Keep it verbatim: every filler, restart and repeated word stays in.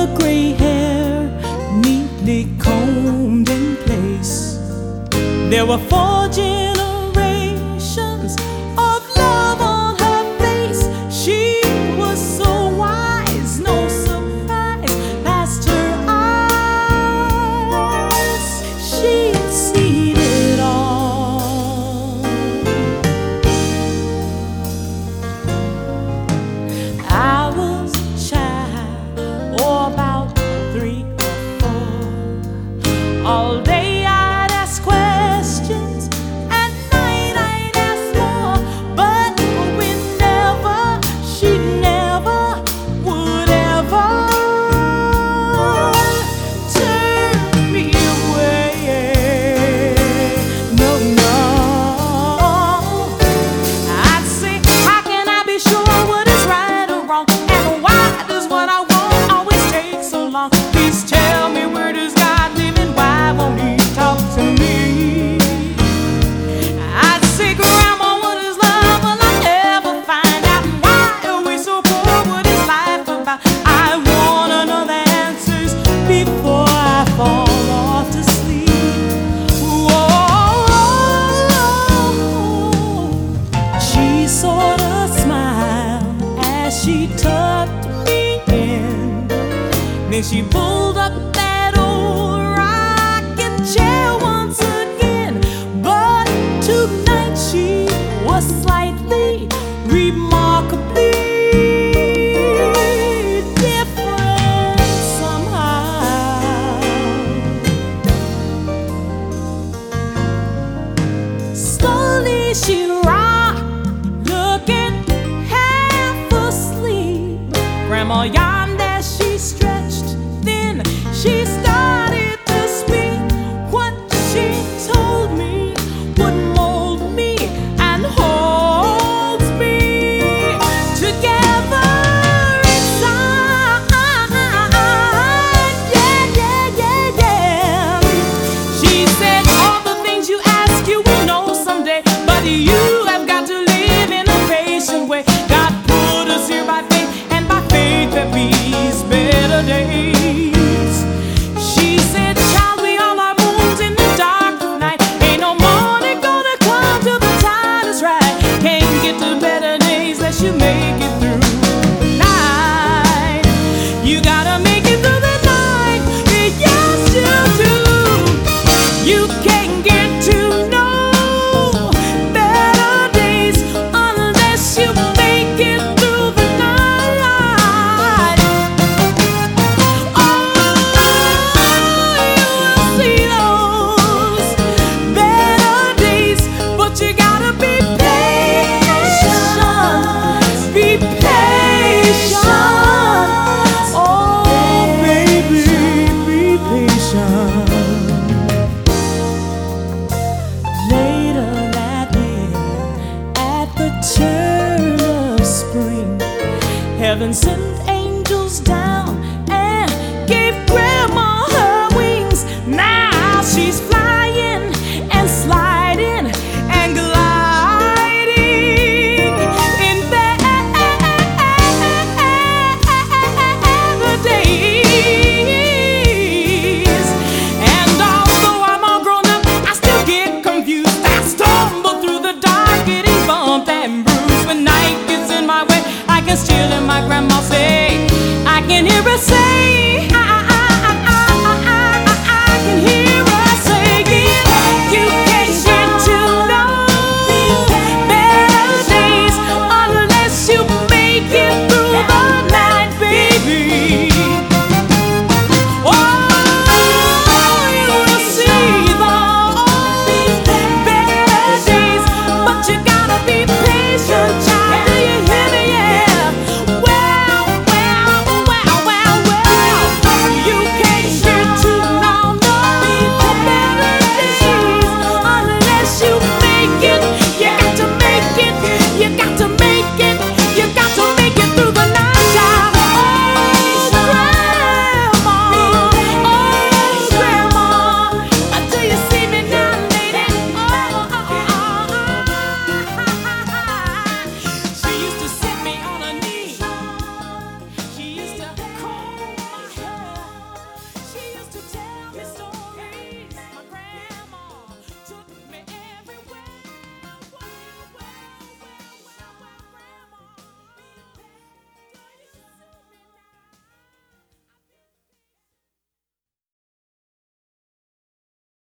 her gray hair neatly combed in place. There were four generations of love on her face. She was so wise, no surprise passed her eyes. She had seen it all. I was a child, or about three or four. All day I'd ask questions, at night I'd ask more. But whenever, she never would ever turn me away. No, no. I'd say, how can I be sure what is right or wrong? And why does what I want always take so long? Please tell me, where does God live and why won't He talk to me? I'd say, Grandma, what is love? Will I ever find out? Why are we so poor? What is life about? I wanna know the answers before I fall off to sleep. Whoa. She sort of smiled as she tucked me in. Then she pulled up that old rocking chair once again. But tonight she was slightly, remarkably different somehow. Slowly she rocked, looking half asleep. Grandma yawned as she stretched. Then she started to speak. What she told me would mold me and holds me together inside. Yeah, yeah, yeah, yeah. She said, all the things you ask you will know someday, but you have got to live in a patient way. God put us here by faith, and by faith there be's better days. She said, child, we all are moons in the dark of night. Ain't no morning gonna come till the tide is right. Can't get to better days unless you make it through the night. You gotta make it through the night. Yes, you do. You can't get to know better days unless you make it through the night. Oh, you will see those better days, but you gotta be patient. Be patient. Oh, baby, be patient. Later that year, at the turn of spring, heaven sent angels down and gave Grandma her wings. Now she's flying and sliding and gliding in better days. And although I'm all grown up, I still get confused. I stumble through the dark, getting bumped and bruised. When night gets in my way, I can still hear my grandma say, I can hear her say,